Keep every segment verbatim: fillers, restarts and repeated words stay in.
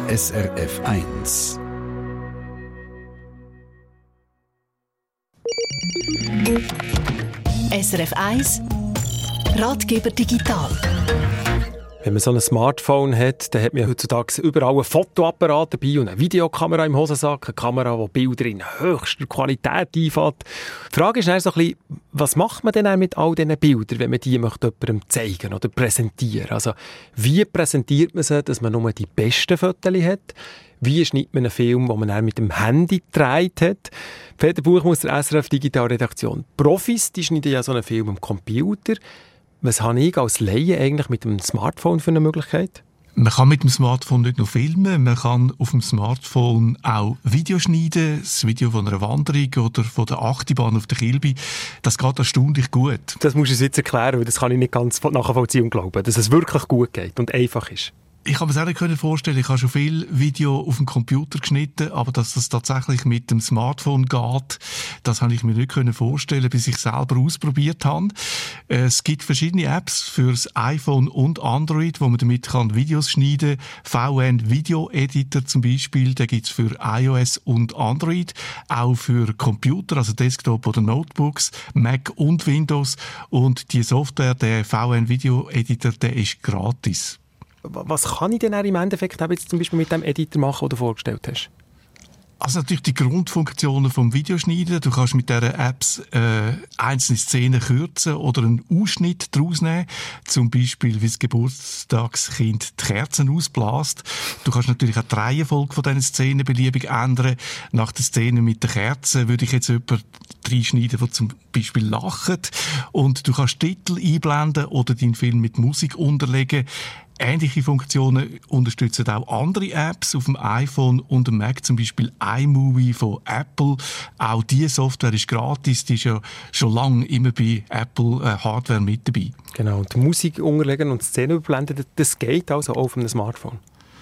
S R F eins. S R F eins Ratgeber digital. Wenn man so ein Smartphone hat, dann hat man heutzutage überall einen Fotoapparat dabei und eine Videokamera im Hosensack, eine Kamera, die Bilder in höchster Qualität einfängt. Die Frage ist dann so ein bisschen, was macht man denn mit all diesen Bildern, wenn man die möchte jemandem zeigen oder präsentieren? Also, wie präsentiert man sie, dass man nur die besten Fotos hat? Wie schneidet man einen Film, den man dann mit dem Handy gedreht hat? Peter Buchmann aus der S R F Digitalredaktion. Profis, die schneiden ja so einen Film am Computer. Was habe ich als Laie eigentlich mit dem Smartphone für eine Möglichkeit? Man kann mit dem Smartphone nicht nur filmen, man kann auf dem Smartphone auch Video schneiden, das Video von einer Wanderung oder von der Achterbahn auf der Kilby. Das geht erstaunlich gut. Das musst du uns jetzt erklären, weil das kann ich nicht ganz nachvollziehen und glauben, dass es wirklich gut geht und einfach ist. Ich kann mir das auch nicht vorstellen. Ich habe schon viel Video auf dem Computer geschnitten, aber dass das tatsächlich mit dem Smartphone geht, das habe ich mir nicht vorstellen, bis ich selber ausprobiert habe. Es gibt verschiedene Apps für das iPhone und Android, wo man damit kann Videos schneiden kann. V N Video Editor zum Beispiel, den gibt es für iOS und Android, auch für Computer, also Desktop oder Notebooks, Mac und Windows. Und die Software, der V N Video Editor, der ist gratis. Was kann ich denn im Endeffekt jetzt zum Beispiel mit dem Editor machen, den du vorgestellt hast? Also natürlich die Grundfunktionen vom Videoschneiden. Du kannst mit diesen Apps äh, einzelne Szenen kürzen oder einen Ausschnitt daraus nehmen. Zum Beispiel, wie das Geburtstagskind die Kerzen ausbläst. Du kannst natürlich auch die Reihenfolge von diesen Szenen beliebig ändern. Nach der Szene mit den Kerzen würde ich jetzt jemanden reinschneiden, der zum Beispiel lacht. Und du kannst Titel einblenden oder deinen Film mit Musik unterlegen. Ähnliche Funktionen unterstützen auch andere Apps auf dem iPhone und dem Mac, zum Beispiel iMovie von Apple. Auch diese Software ist gratis, die ist ja schon lange immer bei Apple äh, Hardware mit dabei. Genau, und die Musik unterlegen und Szenen überblenden, das geht also auch auf einem Smartphone?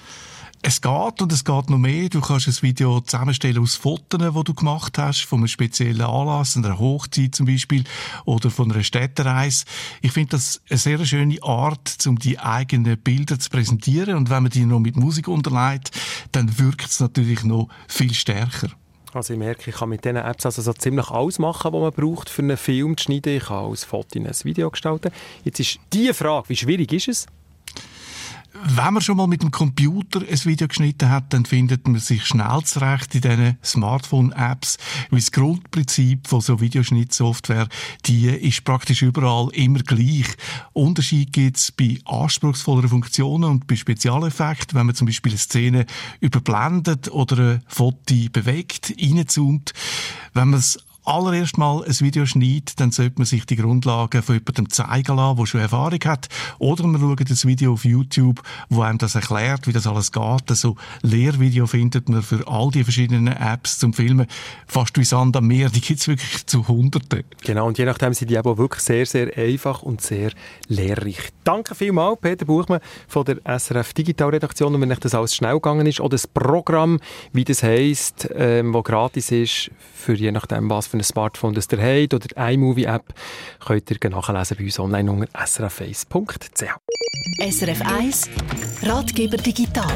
Es geht und es geht noch mehr. Du kannst ein Video zusammenstellen aus Fotos, die du gemacht hast, von einem speziellen Anlass, einer Hochzeit zum Beispiel, oder von einer Städtereise. Ich finde das eine sehr schöne Art, um die eigenen Bilder zu präsentieren. Und wenn man die noch mit Musik unterlegt, dann wirkt es natürlich noch viel stärker. Also ich merke, ich kann mit diesen Apps also so ziemlich alles machen, was man braucht, für einen Film zu schneiden. Ich kann als Foto ein Video gestalten. Jetzt ist die Frage, wie schwierig ist es? Wenn man schon mal mit dem Computer ein Video geschnitten hat, dann findet man sich schnell zurecht in diesen Smartphone-Apps. Weil das Grundprinzip von so Videoschnittsoftware, die ist praktisch überall immer gleich. Unterschied gibt es bei anspruchsvolleren Funktionen und bei Spezialeffekten, wenn man zum Beispiel eine Szene überblendet oder ein Foto bewegt, reinzoomt. Wenn man es allererst mal ein Video schneidet, dann sollte man sich die Grundlagen von jemandem zeigen lassen, der schon Erfahrung hat. Oder man schaut ein Video auf YouTube, wo einem das erklärt, wie das alles geht. Also Lehrvideo findet man für all die verschiedenen Apps zum Filmen fast wie Sand am Meer. Die gibt es wirklich zu Hunderten. Genau, und je nachdem sind die aber wirklich sehr, sehr einfach und sehr lehrreich. Danke vielmals, Peter Buchmann von der S R F Digitalredaktion. Und wenn euch das alles schnell gegangen ist, oder das Programm, wie das heisst, ähm, das gratis ist, für je nachdem, was für ein Smartphone das ihr habt, oder die iMovie-App, könnt ihr nachlesen bei uns online unter s r f eins punkt c h. S R F eins Ratgeber digital.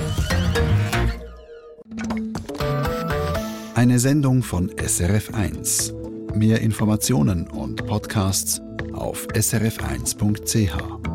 Eine Sendung von S R F eins. Mehr Informationen und Podcasts auf s r f eins punkt c h.